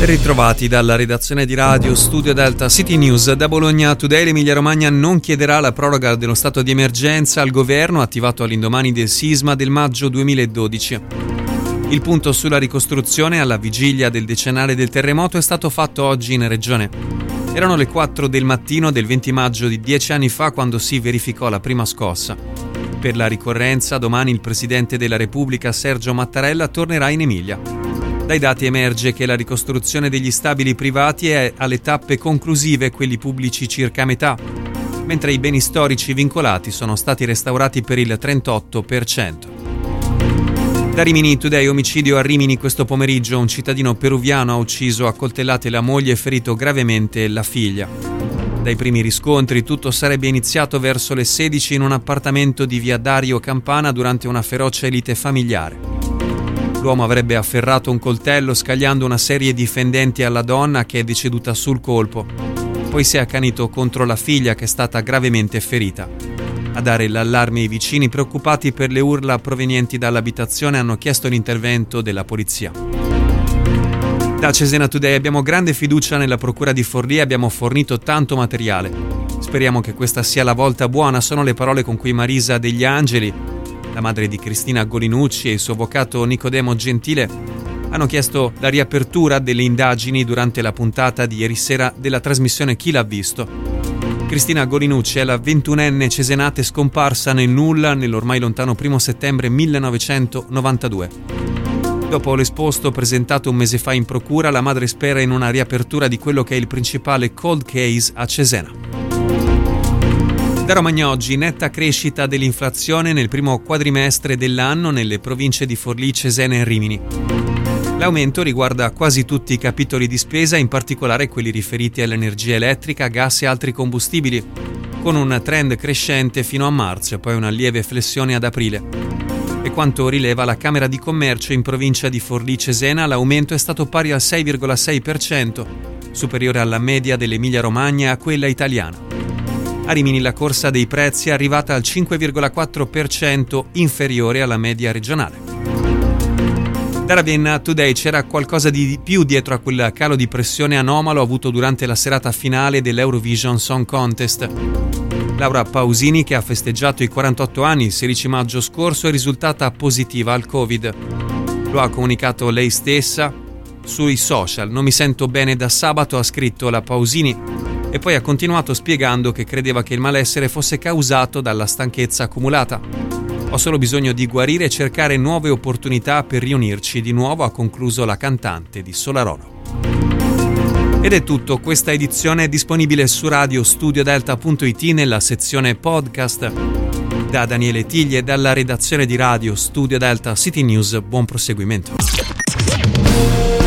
Ritrovati dalla redazione di Radio Studio Delta City News. Da Bologna Today l'Emilia Romagna non chiederà la proroga dello stato di emergenza al governo attivato all'indomani del sisma del maggio 2012. Il punto sulla ricostruzione alla vigilia del decennale del terremoto è stato fatto oggi in regione. Erano le 4 del mattino del 20 maggio di 10 anni fa quando si verificò la prima scossa. Per la ricorrenza domani il Presidente della Repubblica Sergio Mattarella tornerà in Emilia. Dai dati emerge che la ricostruzione degli stabili privati è alle tappe conclusive, quelli pubblici circa a metà, mentre i beni storici vincolati sono stati restaurati per il 38%. Da Rimini Today, omicidio a Rimini questo pomeriggio. Un cittadino peruviano ha ucciso a coltellate la moglie e ferito gravemente la figlia. Dai primi riscontri tutto sarebbe iniziato verso le 16 in un appartamento di via Dario Campana durante una feroce lite familiare. L'uomo avrebbe afferrato un coltello scagliando una serie di fendenti alla donna che è deceduta sul colpo. Poi si è accanito contro la figlia che è stata gravemente ferita. A dare l'allarme i vicini preoccupati per le urla provenienti dall'abitazione hanno chiesto l'intervento della polizia. Da Cesena Today abbiamo grande fiducia nella procura di Forlì e abbiamo fornito tanto materiale. Speriamo che questa sia la volta buona, sono le parole con cui Marisa Degli Angeli, la madre di Cristina Golinucci, e il suo avvocato Nicodemo Gentile hanno chiesto la riapertura delle indagini durante la puntata di ieri sera della trasmissione Chi l'ha visto. Cristina Golinucci è la 21enne cesenate scomparsa nel nulla nell'ormai lontano 1 settembre 1992. Dopo l'esposto presentato un mese fa in procura, la madre spera in una riapertura di quello che è il principale cold case a Cesena. Da Romagna oggi, netta crescita dell'inflazione nel primo quadrimestre dell'anno nelle province di Forlì, Cesena e Rimini. L'aumento riguarda quasi tutti i capitoli di spesa, in particolare quelli riferiti all'energia elettrica, gas e altri combustibili, con un trend crescente fino a marzo e poi una lieve flessione ad aprile. E quanto rileva la Camera di Commercio in provincia di Forlì Cesena, l'aumento è stato pari al 6,6%, superiore alla media dell'Emilia Romagna e a quella italiana. A Rimini la corsa dei prezzi è arrivata al 5,4%, inferiore alla media regionale. Da Ravenna Today c'era qualcosa di più dietro a quel calo di pressione anomalo avuto durante la serata finale dell'Eurovision Song Contest. Laura Pausini, che ha festeggiato i 48 anni il 16 maggio scorso, è risultata positiva al Covid. Lo ha comunicato lei stessa sui social. Non mi sento bene da sabato, ha scritto la Pausini, e poi ha continuato spiegando che credeva che il malessere fosse causato dalla stanchezza accumulata. Ho solo bisogno di guarire e cercare nuove opportunità per riunirci di nuovo, ha concluso la cantante di Solaroro. Ed è tutto, questa edizione è disponibile su radiostudiodelta.it nella sezione podcast. Da Daniele Tigli e dalla redazione di Radio Studio Delta City News, buon proseguimento.